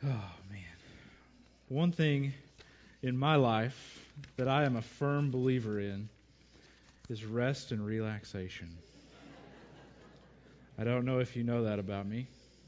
Oh, man. One thing in my life that I am a firm believer in is rest and relaxation. I don't know if you know that about me.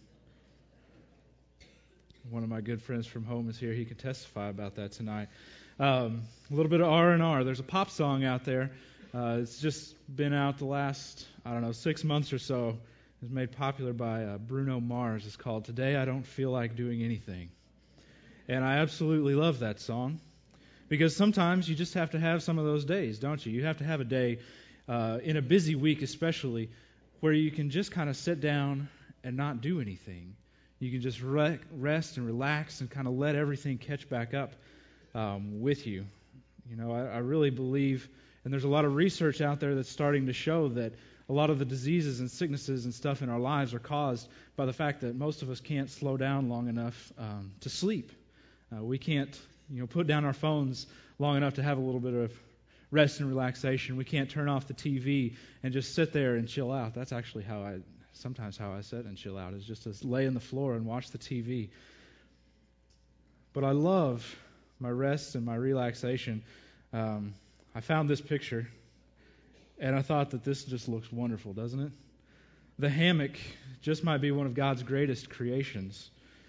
One of my good friends from home is here. He can testify about that tonight. A little bit of R&R. There's a pop song out there. It's just been out the last, 6 months or so. It was made popular by Bruno Mars. It's called Today I Don't Feel Like Doing Anything. And I absolutely love that song because sometimes you just have to have some of those days, don't you? You have to have a day, in a busy week especially, where you can just kind of sit down and not do anything. You can just rest and relax and kind of let everything catch back up with you. You know, I really believe, and there's a lot of research out there that's starting to show that a lot of the diseases and sicknesses and stuff in our lives are caused by the fact that most of us can't slow down long enough to sleep. We can't, put down our phones long enough to have a little bit of rest and relaxation. We can't turn off the TV and just sit there and chill out. That's actually sometimes how I sit and chill out, is just to lay on the floor and watch the TV. But I love my rest and my relaxation. I found this picture, and I thought that this just looks wonderful, doesn't it? The hammock just might be one of God's greatest creations.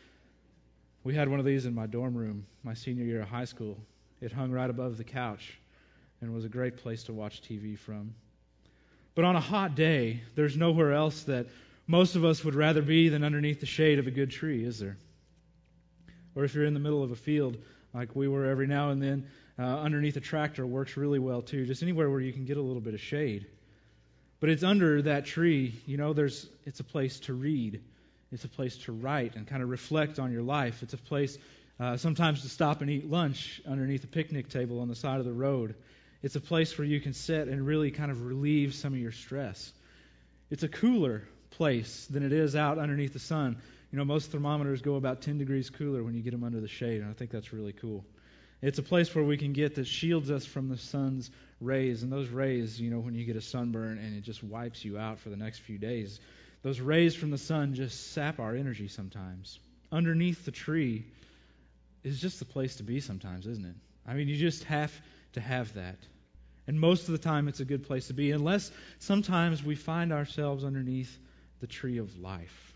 We had one of these in my dorm room my senior year of high school. It hung right above the couch and was a great place to watch TV from. But on a hot day, there's nowhere else that most of us would rather be than underneath the shade of a good tree, is there? Or if you're in the middle of a field, like we were every now and then, underneath a tractor works really well too, just anywhere where you can get a little bit of shade. But it's under that tree, it's a place to read. It's a place to write and kind of reflect on your life. It's a place sometimes to stop and eat lunch underneath a picnic table on the side of the road. It's a place where you can sit and really kind of relieve some of your stress. It's a cooler place than it is out underneath the sun. Most thermometers go about 10 degrees cooler when you get them under the shade, and I think that's really cool. It's a place where we can get that shields us from the sun's rays, and those rays, when you get a sunburn and it just wipes you out for the next few days, those rays from the sun just sap our energy sometimes. Underneath the tree is just the place to be sometimes, isn't it? I mean, you just have to have that. And most of the time it's a good place to be, unless sometimes we find ourselves underneath the tree of life.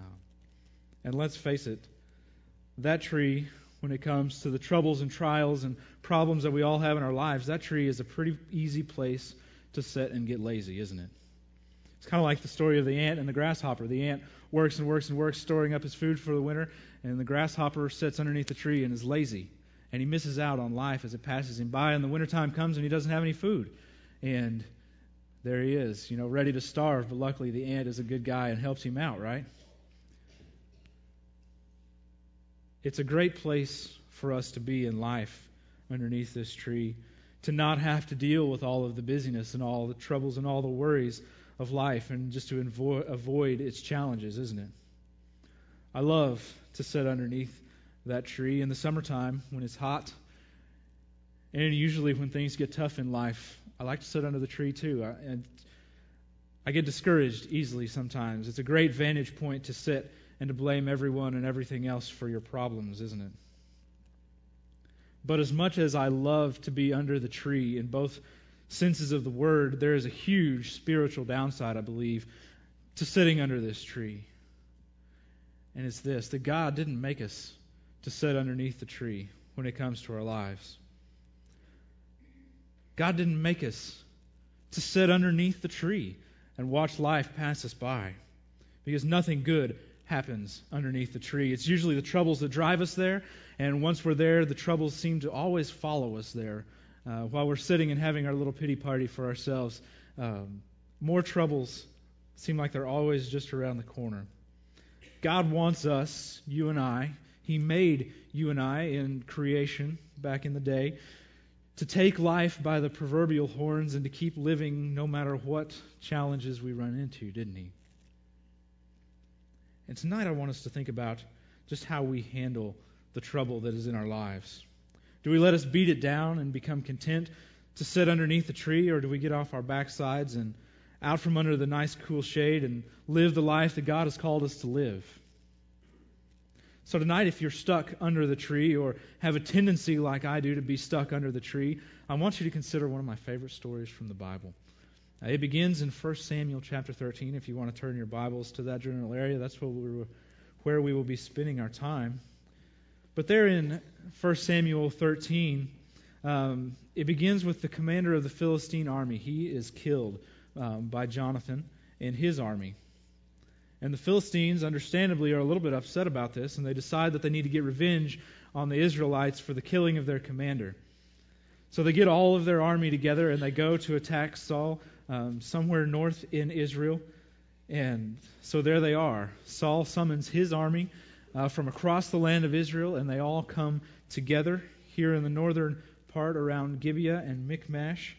And let's face it, that tree, when it comes to the troubles and trials and problems that we all have in our lives, that tree is a pretty easy place to sit and get lazy, isn't it? It's kind of like the story of the ant and the grasshopper. The ant works and works and works, storing up his food for the winter, and the grasshopper sits underneath the tree and is lazy. And he misses out on life as it passes him by, and the wintertime comes and he doesn't have any food. And there he is, ready to starve, but luckily the ant is a good guy and helps him out, right? It's a great place for us to be in life underneath this tree, to not have to deal with all of the busyness and all the troubles and all the worries of life, and just to avoid its challenges, isn't it? I love to sit underneath that tree in the summertime when it's hot, and usually when things get tough in life, I like to sit under the tree too. I get discouraged easily sometimes. It's a great vantage point to sit and to blame everyone and everything else for your problems, isn't it? But as much as I love to be under the tree in both senses of the word, there is a huge spiritual downside, I believe, to sitting under this tree. And it's this, that God didn't make us to sit underneath the tree when it comes to our lives. God didn't make us to sit underneath the tree and watch life pass us by, because nothing good happens underneath the tree. It's usually the troubles that drive us there, and once we're there, the troubles seem to always follow us there. While we're sitting and having our little pity party for ourselves, more troubles seem like they're always just around the corner. God wants us, you and I, He made you and I in creation back in the day, to take life by the proverbial horns and to keep living no matter what challenges we run into, didn't He? And tonight I want us to think about just how we handle the trouble that is in our lives. Do we let us beat it down and become content to sit underneath the tree, or do we get off our backsides and out from under the nice cool shade and live the life that God has called us to live? So tonight, if you're stuck under the tree or have a tendency like I do to be stuck under the tree, I want you to consider one of my favorite stories from the Bible. It begins in 1 Samuel chapter 13. If you want to turn your Bibles to that general area, that's where we will be spending our time. But there in 1 Samuel 13, it begins with the commander of the Philistine army. He is killed by Jonathan and his army. And the Philistines, understandably, are a little bit upset about this, and they decide that they need to get revenge on the Israelites for the killing of their commander. So they get all of their army together, and they go to attack Saul somewhere north in Israel. And so there they are. Saul summons his army from across the land of Israel, and they all come together here in the northern part around Gibeah and Michmash.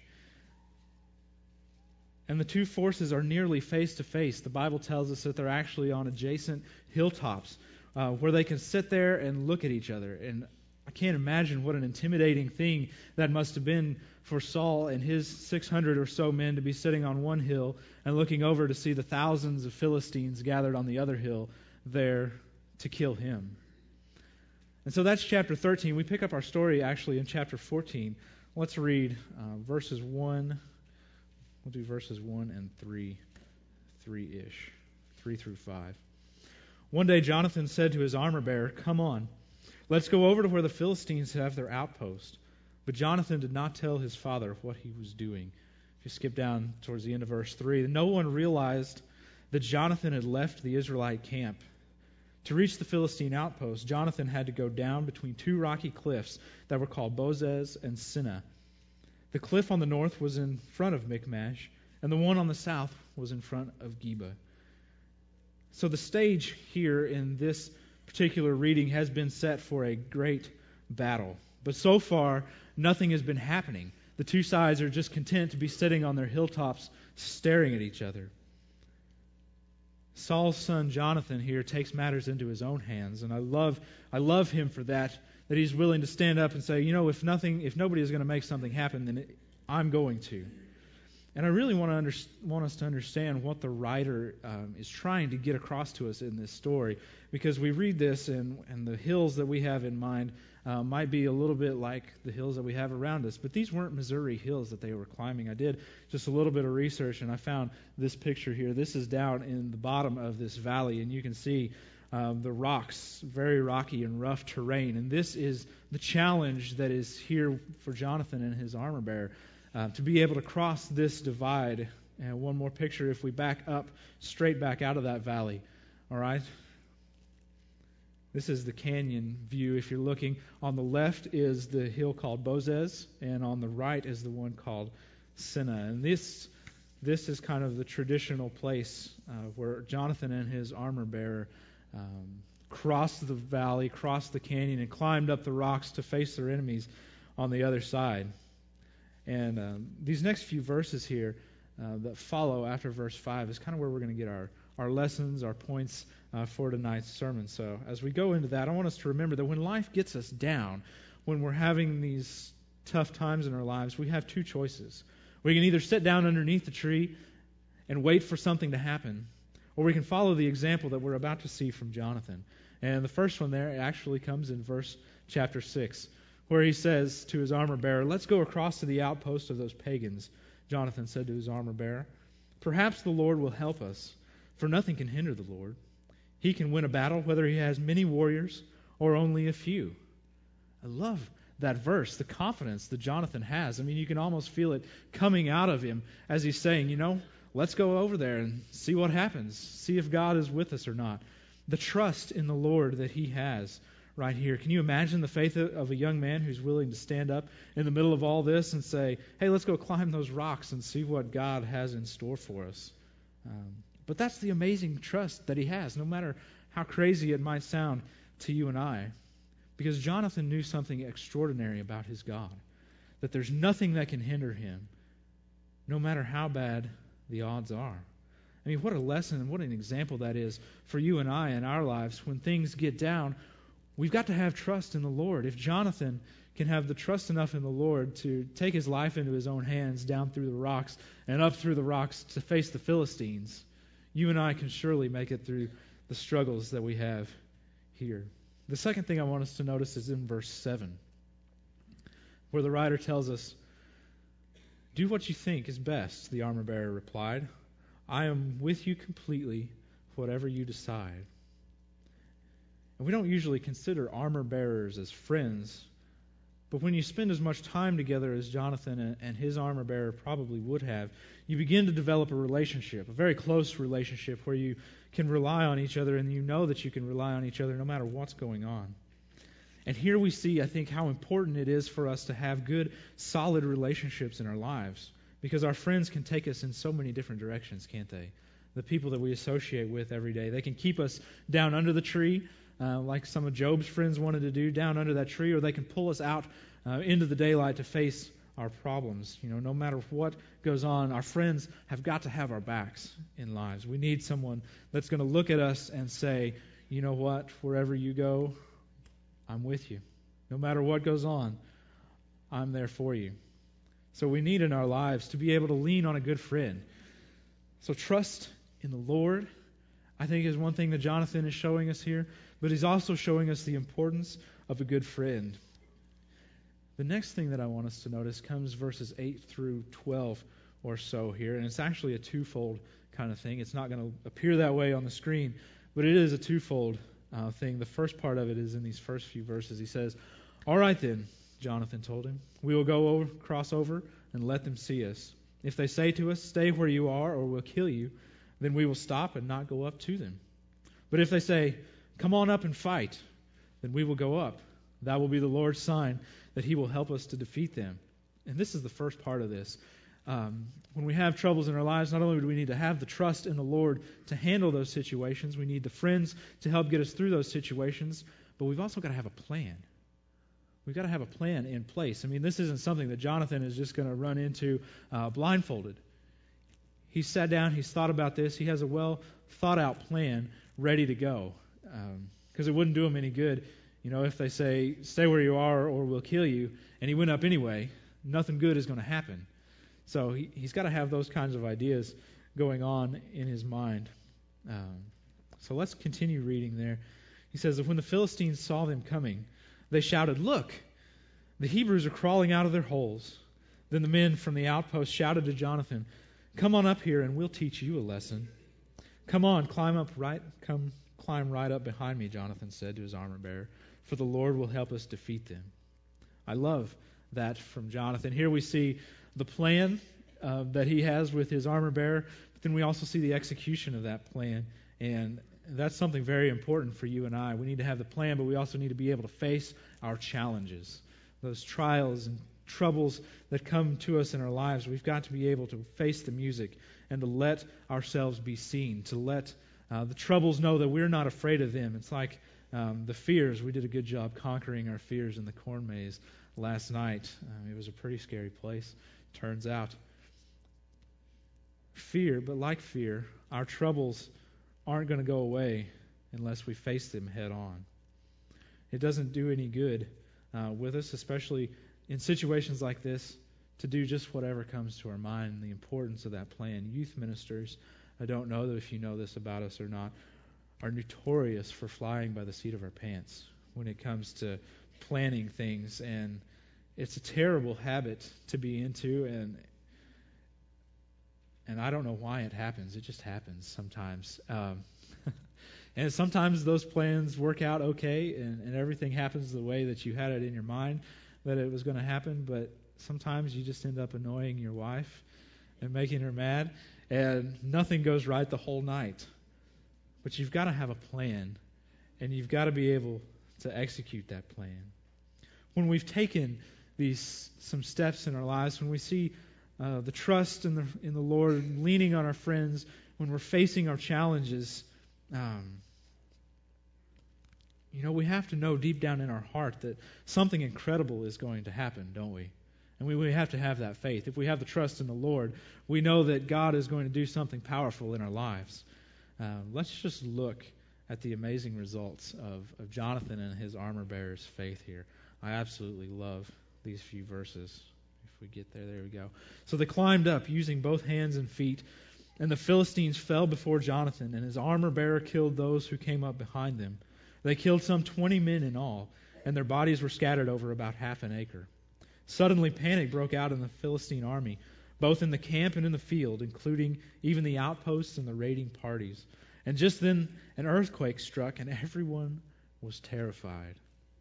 And the two forces are nearly face to face. The Bible tells us that they're actually on adjacent hilltops where they can sit there and look at each other. And I can't imagine what an intimidating thing that must have been for Saul and his 600 or so men to be sitting on one hill and looking over to see the thousands of Philistines gathered on the other hill there to kill him. And so that's chapter 13. We pick up our story actually in chapter 14. Let's read verses 1. We'll do verses 1 and 3-ish, 3 through 5. One day Jonathan said to his armor-bearer, "Come on, let's go over to where the Philistines have their outpost." But Jonathan did not tell his father what he was doing. If you skip down towards the end of verse 3, no one realized that Jonathan had left the Israelite camp. To reach the Philistine outpost, Jonathan had to go down between two rocky cliffs that were called Bozez and Sinah. The cliff on the north was in front of Michmash, and the one on the south was in front of Geba. So the stage here in this particular reading has been set for a great battle. But so far, nothing has been happening. The two sides are just content to be sitting on their hilltops staring at each other. Saul's son Jonathan here takes matters into his own hands, and I love him for that he's willing to stand up and say, you know, if nobody is going to make something happen, then I'm going to. And I really want us to understand what the writer is trying to get across to us in this story, because we read this and the hills that we have in mind might be a little bit like the hills that we have around us. But these weren't Missouri hills that they were climbing. I did just a little bit of research, and I found this picture here. This is down in the bottom of this valley, and you can see the rocks, very rocky and rough terrain. And this is the challenge that is here for Jonathan and his armor-bearer, to be able to cross this divide. And one more picture if we back up, straight back out of that valley. All right? This is the canyon view. If you're looking, on the left is the hill called Bozez, and on the right is the one called Sinah. And this is kind of the traditional place where Jonathan and his armor-bearer crossed the valley, crossed the canyon, and climbed up the rocks to face their enemies on the other side. And these next few verses here that follow after verse 5 is kind of where we're going to get our lessons, our points for tonight's sermon. So as we go into that, I want us to remember that when life gets us down, when we're having these tough times in our lives, we have two choices. We can either sit down underneath the tree and wait for something to happen, or we can follow the example that we're about to see from Jonathan. And the first one there actually comes in chapter 6, where he says to his armor-bearer, "Let's go across to the outpost of those pagans." Jonathan said to his armor-bearer, "Perhaps the Lord will help us, for nothing can hinder the Lord. He can win a battle whether he has many warriors or only a few." I love that verse, the confidence that Jonathan has. I mean, you can almost feel it coming out of him as he's saying, let's go over there and see what happens. See if God is with us or not. The trust in the Lord that he has right here. Can you imagine the faith of a young man who's willing to stand up in the middle of all this and say, hey, let's go climb those rocks and see what God has in store for us? But that's the amazing trust that he has, no matter how crazy it might sound to you and I. Because Jonathan knew something extraordinary about his God, that there's nothing that can hinder him, no matter how bad the odds are. I mean, what a lesson, what an example that is for you and I in our lives. When things get down, we've got to have trust in the Lord. If Jonathan can have the trust enough in the Lord to take his life into his own hands down through the rocks and up through the rocks to face the Philistines, you and I can surely make it through the struggles that we have here. The second thing I want us to notice is in verse 7, where the writer tells us, "Do what you think is best," the armor bearer replied. "I am with you completely, whatever you decide." And we don't usually consider armor bearers as friends, but when you spend as much time together as Jonathan and his armor bearer probably would have, you begin to develop a relationship, a very close relationship where you can rely on each other, and you know that you can rely on each other no matter what's going on. And here we see, I think, how important it is for us to have good, solid relationships in our lives, because our friends can take us in so many different directions, can't they? The people that we associate with every day. They can keep us down under the tree, like some of Job's friends wanted to do, down under that tree, or they can pull us out into the daylight to face our problems. No matter what goes on, our friends have got to have our backs in lives. We need someone that's going to look at us and say, "You know what? Wherever you go, I'm with you. No matter what goes on, I'm there for you." So we need in our lives to be able to lean on a good friend. So trust in the Lord, I think, is one thing that Jonathan is showing us here, but he's also showing us the importance of a good friend. The next thing that I want us to notice comes verses 8 through 12 or so here, and it's actually a twofold kind of thing. It's not going to appear that way on the screen, but it is a twofold thing. The first part of it is in these first few verses. He says, "All right then," Jonathan told him, "we will cross over and let them see us. If they say to us, 'Stay where you are, or we'll kill you,' then we will stop and not go up to them. But if they say, 'Come on up and fight,' then we will go up. That will be the Lord's sign that He will help us to defeat them." And this is the first part of this. When we have troubles in our lives, not only do we need to have the trust in the Lord to handle those situations, we need the friends to help get us through those situations, but we've also got to have a plan. We've got to have a plan in place. I mean, this isn't something that Jonathan is just going to run into blindfolded. He's sat down, he's thought about this, he has a well-thought-out plan ready to go. Because it wouldn't do him any good, if they say, "Stay where you are or we'll kill you," and he went up anyway, nothing good is going to happen. So he's got to have those kinds of ideas going on in his mind. So let's continue reading there. He says that when the Philistines saw them coming, they shouted, "Look, the Hebrews are crawling out of their holes." Then the men from the outpost shouted to Jonathan, "Come on up here and we'll teach you a lesson." "Come on, climb right up behind me," Jonathan said to his armor bearer, "for the Lord will help us defeat them." I love that from Jonathan. Here we see the plan that he has with his armor bearer, but then we also see the execution of that plan. And that's something very important for you and I. We need to have the plan, but we also need to be able to face our challenges, those trials and troubles that come to us in our lives. We've got to be able to face the music and to let ourselves be seen, to let the troubles know that we're not afraid of them. It's like the fears. We did a good job conquering our fears in the corn maze last night. It was a pretty scary place, turns out. Fear, but like fear, our troubles aren't going to go away unless we face them head on. It doesn't do any good with us, especially in situations like this, to do just whatever comes to our mind, and the importance of that plan. Youth ministers, I don't know that if you know this about us or not, are notorious for flying by the seat of our pants when it comes to planning things, and it's a terrible habit to be into, and I don't know why it happens. It just happens sometimes. And sometimes those plans work out okay, and everything happens the way that you had it in your mind that it was going to happen, but sometimes you just end up annoying your wife and making her mad, and nothing goes right the whole night. But you've got to have a plan, and you've got to be able to execute that plan. When we've taken some steps in our lives, when we see the trust in the Lord, leaning on our friends, when we're facing our challenges, we have to know deep down in our heart that something incredible is going to happen, don't we? And we have to have that faith. If we have the trust in the Lord, we know that God is going to do something powerful in our lives. Let's just look at the amazing results of Jonathan and his armor bearer's faith here. I absolutely love these few verses. If we get there we go. So they climbed up using both hands and feet, and the Philistines fell before Jonathan, and his armor bearer killed those who came up behind them. They killed some 20 men in all, and their bodies were scattered over about half an acre. Suddenly panic broke out in the Philistine army, both in the camp and in the field, including even the outposts and the raiding parties. And just then an earthquake struck, and everyone was terrified.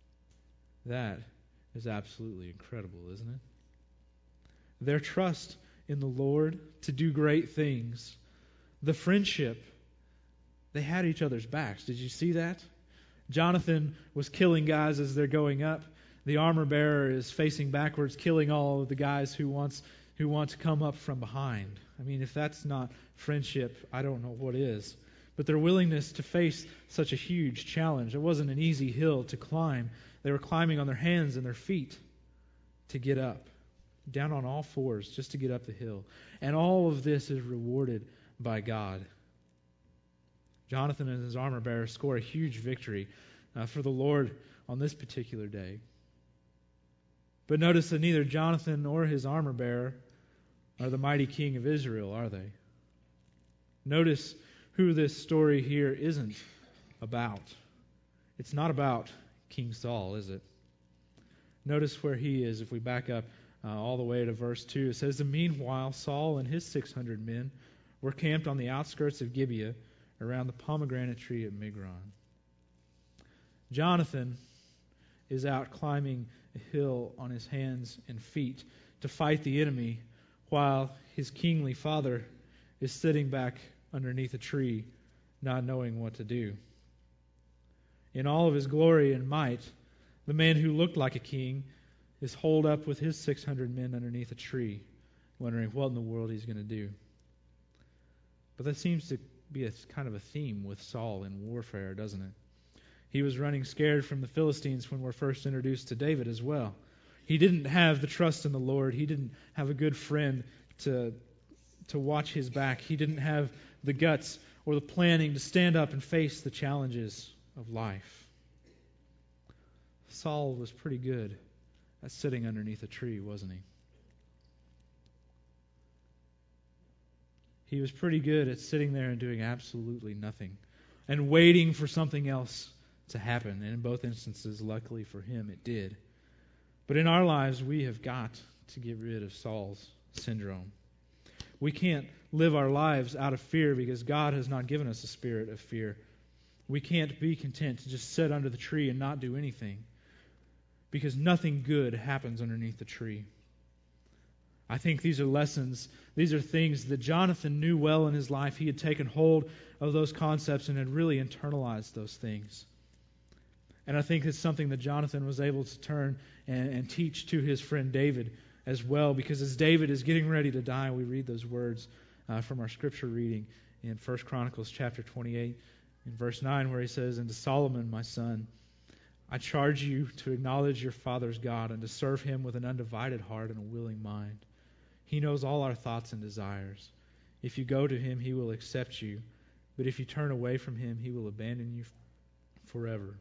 That is absolutely incredible, isn't it? Their trust in the Lord to do great things. The friendship. They had each other's backs. Did you see that? Jonathan was killing guys as they're going up. The armor bearer is facing backwards, killing all of the guys who want to come up from behind. I mean, if that's not friendship, I don't know what is. But their willingness to face such a huge challenge. It wasn't an easy hill to climb. They were climbing on their hands and their feet to get up, down on all fours just to get up the hill. And all of this is rewarded by God. Jonathan and his armor bearer score a huge victory for the Lord on this particular day. But notice that neither Jonathan nor his armor bearer are the mighty king of Israel, are they? Notice who this story here isn't about. It's not about King Saul, is it? Notice where he is if we back up all the way to verse 2. It says, "And meanwhile Saul and his 600 men were camped on the outskirts of Gibeah around the pomegranate tree at Migron." Jonathan is out climbing a hill on his hands and feet to fight the enemy, while his kingly father is sitting back underneath a tree, not knowing what to do. In all of his glory and might, the man who looked like a king is holed up with his 600 men underneath a tree, wondering what in the world he's going to do. But that seems to be a kind of a theme with Saul in warfare, doesn't it? He was running scared from the Philistines when we're first introduced to David as well. He didn't have the trust in the Lord. He didn't have a good friend to watch his back. He didn't have the guts or the planning to stand up and face the challenges of life. Saul was pretty good at sitting underneath a tree, wasn't he? He was pretty good at sitting there and doing absolutely nothing and waiting for something else to happen. And in both instances, luckily for him, it did. But in our lives, we have got to get rid of Saul's syndrome. We can't live our lives out of fear because God has not given us a spirit of fear. We can't be content to just sit under the tree and not do anything because nothing good happens underneath the tree. I think these are lessons, these are things that Jonathan knew well in his life. He had taken hold of those concepts and had really internalized those things. And I think it's something that Jonathan was able to turn and teach to his friend David as well, because as David is getting ready to die, we read those words from our scripture reading in 1 Chronicles chapter 28 in verse 9, where he says, "And to Solomon, my son, I charge you to acknowledge your father's God and to serve him with an undivided heart and a willing mind. He knows all our thoughts and desires. If you go to him, he will accept you. But if you turn away from him, he will abandon you forever."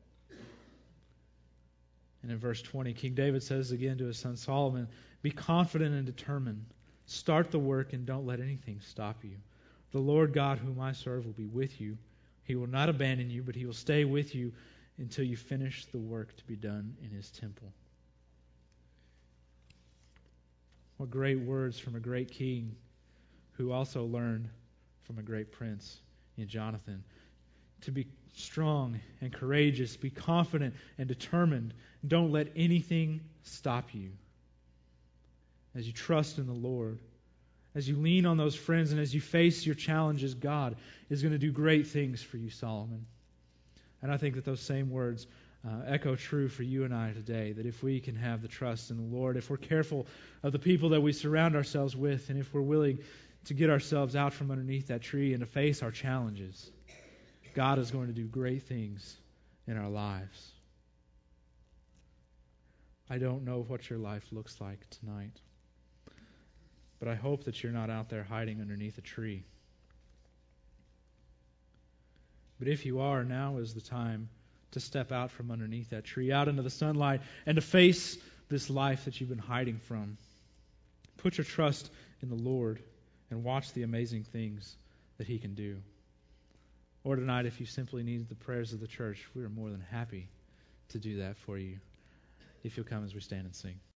And in verse 20, King David says again to his son Solomon, "Be confident and determined. Start the work and don't let anything stop you. The Lord God whom I serve will be with you. He will not abandon you, but he will stay with you until you finish the work to be done in his temple." What great words from a great king who also learned from a great prince in Jonathan. To be strong and courageous, be confident and determined. Don't let anything stop you. As you trust in the Lord, as you lean on those friends, and as you face your challenges, God is going to do great things for you, Solomon. And I think that those same words echo true for you and I today, that if we can have the trust in the Lord, if we're careful of the people that we surround ourselves with, and if we're willing to get ourselves out from underneath that tree and to face our challenges, God is going to do great things in our lives. I don't know what your life looks like tonight, but I hope that you're not out there hiding underneath a tree. But if you are, now is the time to step out from underneath that tree, out into the sunlight, and to face this life that you've been hiding from. Put your trust in the Lord and watch the amazing things that He can do. Or tonight, if you simply need the prayers of the church, we are more than happy to do that for you if you'll come as we stand and sing.